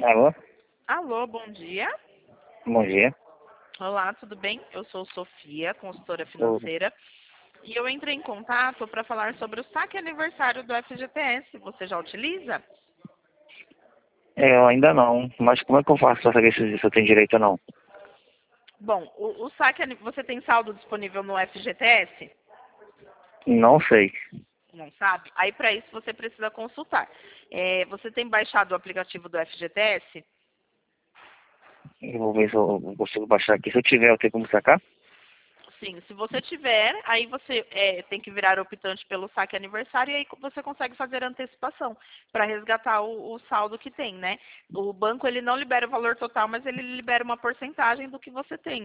Alô? Alô, bom dia. Bom dia. Olá, tudo bem? Eu sou Sofia, consultora Tudo. financeira, e eu entrei em contato para falar sobre o saque aniversário do FGTS. Você já utiliza? Eu ainda não, mas como é que eu faço pra saber se eu tenho direito ou não? Bom, o saque, você tem saldo disponível no FGTS? Não sei. Não sabe? Aí, para isso, você precisa consultar. Você tem baixado o aplicativo do FGTS? Eu vou ver se eu consigo baixar aqui. Se eu tiver, eu tenho como sacar? Sim, se você tiver, aí você tem que virar optante pelo saque aniversário e aí você consegue fazer antecipação para resgatar o saldo que tem, né? O banco ele não libera o valor total, mas ele libera uma porcentagem do que você tem.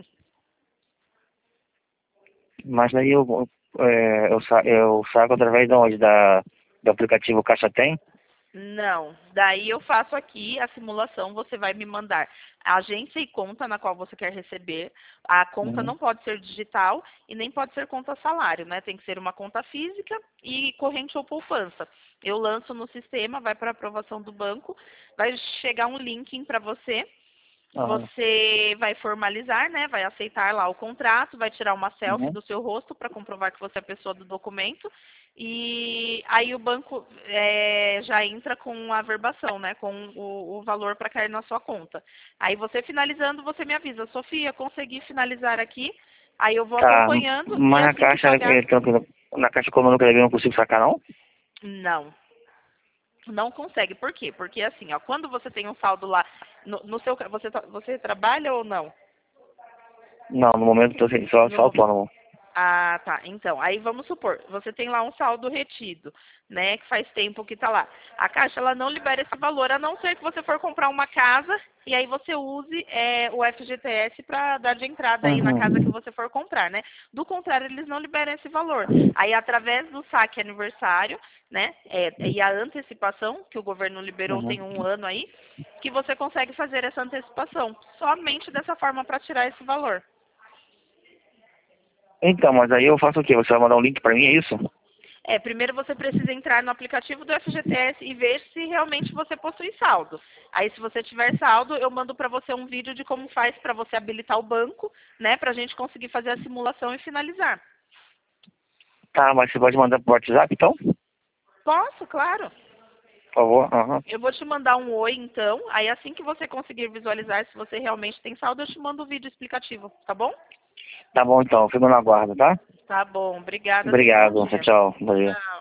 Mas daí eu saco através de onde? Do aplicativo Caixa Tem? Não, daí eu faço aqui a simulação, você vai me mandar a agência e conta na qual você quer receber. A conta Uhum. não pode ser digital e nem pode ser conta salário, né? Tem que ser uma conta física e corrente ou poupança. Eu lanço no sistema, vai para aprovação do banco, vai chegar um link para você. Aham. Você vai formalizar, né? Vai aceitar lá o contrato, vai tirar uma selfie Uhum. do seu rosto para comprovar que você é a pessoa do documento. E aí o banco já entra com a verbação, né? Com o valor para cair na sua conta. Aí você finalizando, você me avisa, Sofia, consegui finalizar aqui. Aí eu vou Tá, acompanhando e mas na assim que caixa, pagar, na caixa como eu nunca levei, eu não consigo sacar não? não. Não consegue. Por quê? Porque assim, ó, quando você tem um saldo lá no seu, você trabalha ou não? Não, no momento eu tô só No, autônomo. Ah, tá. Então, aí vamos supor, você tem lá um saldo retido, né, que faz tempo que está lá. A Caixa, ela não libera esse valor, a não ser que você for comprar uma casa e aí você use o FGTS para dar de entrada aí na casa que Uhum. você for comprar, né? Do contrário, eles não liberam esse valor. Aí, através do saque aniversário, né, e a antecipação, que o governo liberou Uhum. tem um ano aí, que você consegue fazer essa antecipação. Somente dessa forma para tirar esse valor. Então, mas aí eu faço o quê? Você vai mandar um link pra mim, é isso? Primeiro você precisa entrar no aplicativo do FGTS e ver se realmente você possui saldo. Aí, se você tiver saldo, eu mando para você um vídeo de como faz para você habilitar o banco, né, para a gente conseguir fazer a simulação e finalizar. Tá, mas você pode mandar pro WhatsApp, então? Posso, claro. Por favor. Aham. Eu vou te mandar um oi, então. Aí, assim que você conseguir visualizar se você realmente tem saldo, eu te mando o vídeo explicativo, tá bom? Tá bom, então. Fico no aguardo, tá? Tá bom. Obrigada. Tenha um bom Obrigado. Tchau, dia. tchau. Bom dia. Tchau.